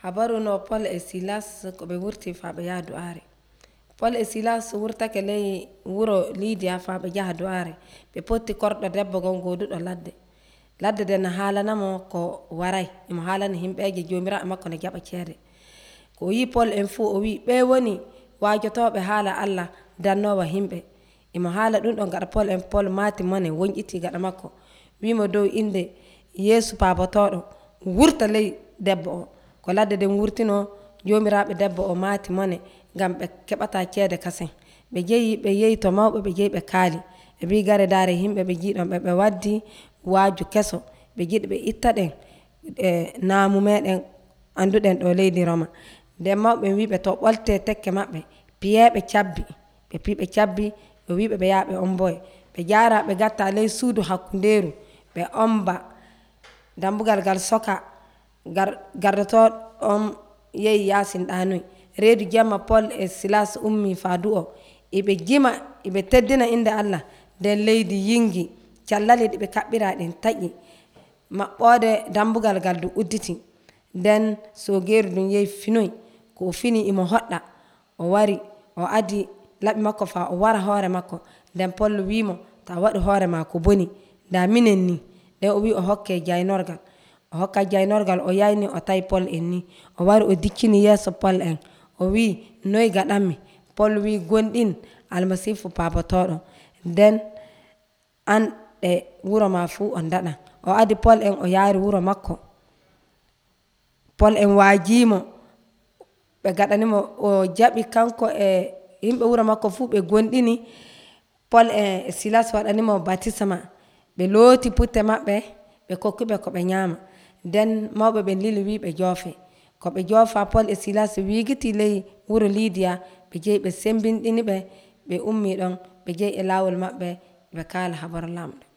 habaru no Paul e Silas ko be wurti fa be ya du'are. Paul e Silas wurtake ley wuro Lydia fa be jaha du'are. Be potti kordo debbo gon godudo ladde. Ladde den haalana mo ko waray imo haalani himbeje jomiraɓe makko ne jaba ceede. Ko yi Paul en fu o wi be woni waajotoɓe haala Allah dannowa himɓe. Imo haala ɗum ɗon gaɗa Paul maati mone wonƴiti gaɗa makko. Wimo dow inde Yeesu paabotoɗo wurta ley debbo o. Ko ladde den wurtino jomiraɓe debbo o maati mone ngam ɓe keɓata ceede kasen. Ɓe yehi to mawɓe ɓe jehi ɓe kaali. Ɓe wi gare daare himɓe ɓe jiiɗon ɓe waddi waaju keso. Ɓe jiɗi ɓe itta ɗen naamu meɗen anduɗen ɗo leydi Roma. Nden mawɓe wiɓe to ɓolte tekke maɓɓe piyeɓe cabbi. Ɓe pi ɓe cabbi ɓe wiɓe ɓe yaha ɓe omboye. Ɓe jara ɓe gatta ley suudu hakkunderu ɓe omba dambugal gal soka gardoto on yehi yasin ɗanoy. Reedu jemma Paul e Silas ummi faadu o iɓe jima iɓe teddina inde Allah nden leydi yingi callali ɗi ɓe kaɓɓira ɗin taƴi maɓɓode dambugal gal du udditi. Nden sogeru ɗum yehi finoy ko fini imo hoɗɗa o wari o adi laɓi makko fa o wara hoore makko. Nden Paul wimo ta waɗi hoore ma ko boni nda minen ni. Nden o wi o hokke jaynorgal. O hokka jaynorgal o yayni o tawi Paul en ni. O wari o diccini yeeso Paul en o wi noy gaɗanmi. Paul wi gonɗin almasihu paabotoɗo nden an ɗe wuro ma fu on daɗan. O adi Paul en o yaari wuro makko. Paul en waajimo ɓe gaɗanimo o jaɓi kanko e yimɓe wuro makko fu ɓe gonɗini. Paul e Silas waɗanimo baptisma. Ɓe looti putte maɓɓe ɓe kokkiɓe ko ɓe ñaama. Nden mawɓe ɓe lili wi ɓe joofe. Ko ɓe joofa Paul e Silas wiigiti ley wuro Lydia ɓe jehi ɓe sembinɗini ɓe ummi ɗon ɓe jehi e laawol maɓɓe ɓe kaala habaru lamɗo.